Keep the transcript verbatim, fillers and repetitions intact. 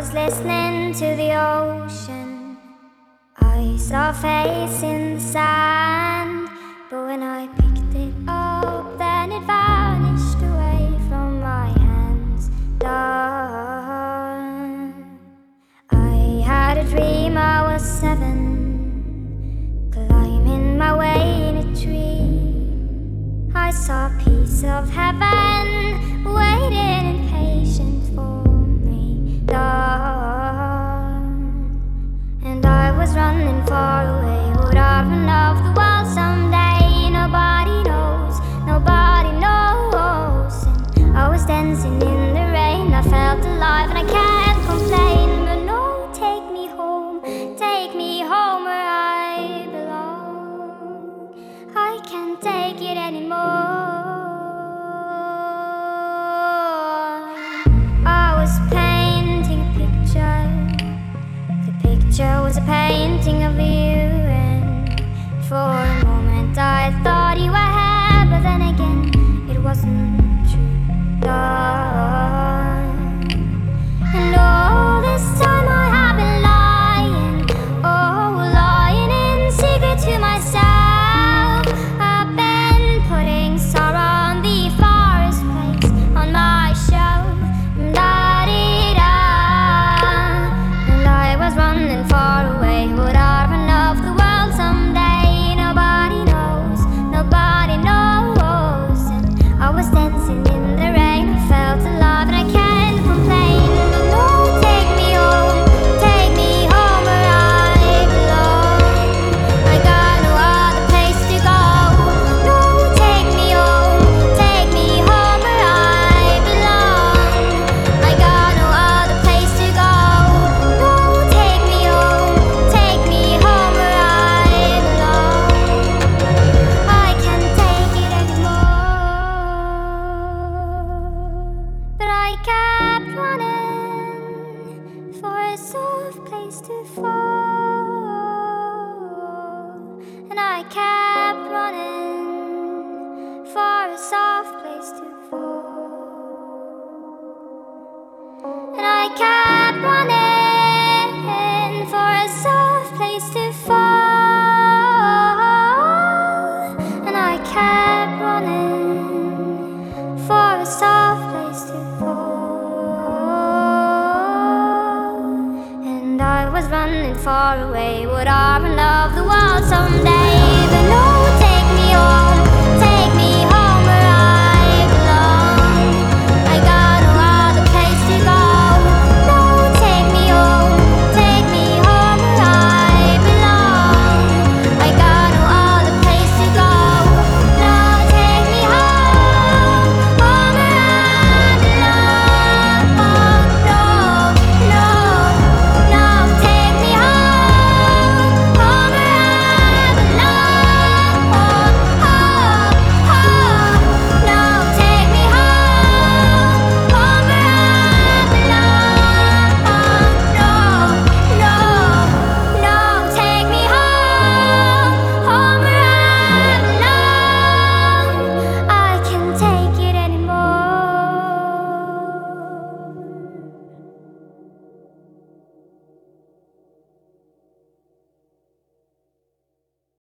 was listening to the ocean. I saw a face in the sand, but when I picked it up, then it vanished away from my hands. Done. I had a dream I was seven, climbing my way in a tree. I saw a piece of heaven waiting in patience for me. Done. And I was running far away. Would I run off the world someday? Nobody knows, nobody knows. And I was dancing in the rain. I felt alive and I can't complain. But no, take me home, take me home where I belong. I can't take it anymore. I was painting a picture. The picture was a painting of you, and for a moment I thought you were here, but then again it wasn't true. Done. And all this time I have been lying, oh, lying in secret to myself. I've been putting sorrow on the forest place on my shelf. Da-dee-da. And I was running far away. Would I run off the world someday? Nobody knows, nobody knows. And I was dancing in the rain. I felt alive and I can't complain. But no, take me home, take me home where I belong. I got no other place to go. No, take me home, take me home where I belong. I got no other place to go. No, take me home, take me home where I belong. I can't take it anymore. But I kept running for a soft place to fall. And I kept running for a soft place to fall. And I kept running for a soft place to fall. And I kept running for a soft place to fall. And I was running far away. Would I run off the world someday?